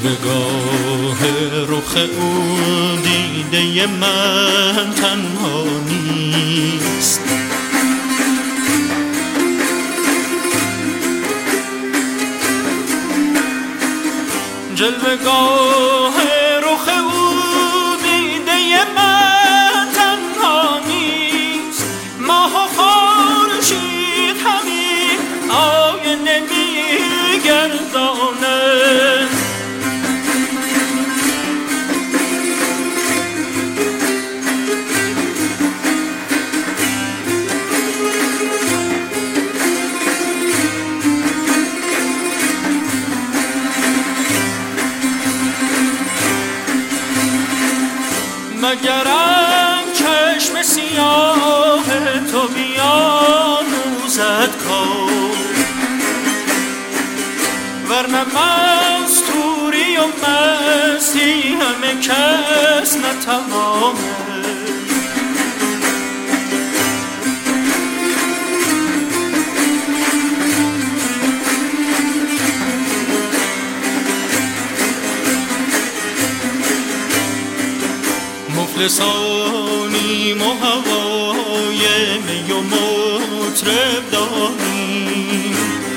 جلوه‌گاه رخ او دیده من تنها نیست. جلوه‌گاه رخ او دیده من تنها نیست. ماه و خورشید همین آینه می‌گرداند. مگرم چشم سیاه تو بیاموزد کار، ورنه مستوری و مستی همه کس نتواند. مفلسانیم و هوای می و مطرب داریم.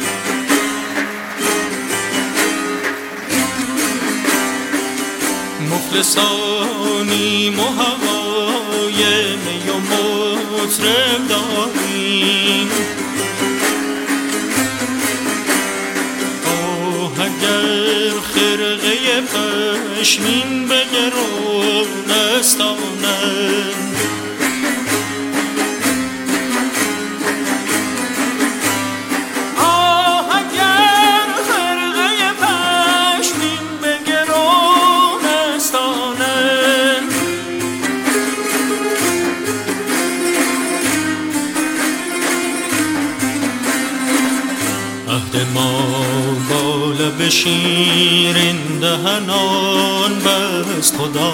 مفلسانیم و هوای می و مطرب داریم. اگر خرقه پشمین به گرون استانند، اگر خرقه پشمین به گرون استانند، عهد ما با لب شیرین دهنان بست خدا.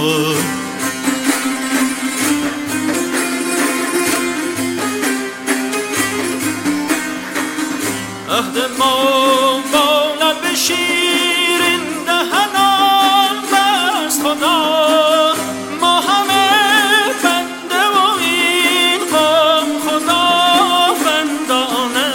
عهد ما با لب شیرین دهنان بست خدا. ما همه بنده و این قوم خداوندانه.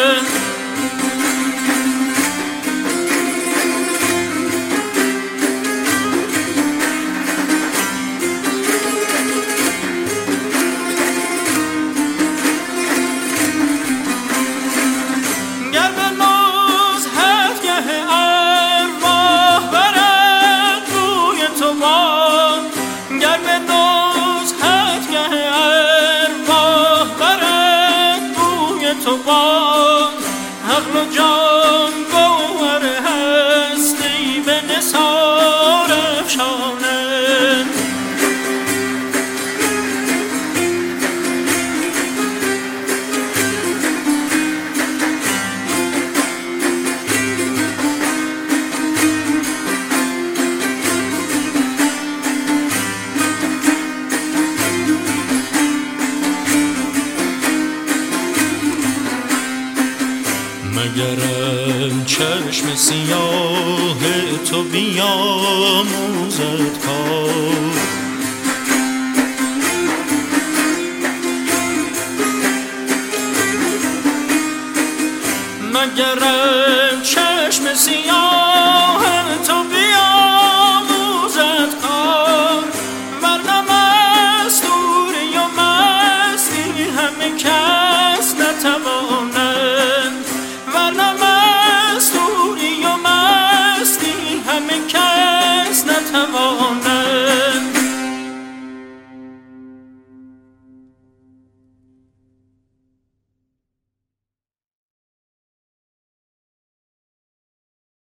عقل و جان گوهر هستی به نثار افشانند. مگرم چشم سیاه تو بیاموزد کار، مگرم چشم سیاه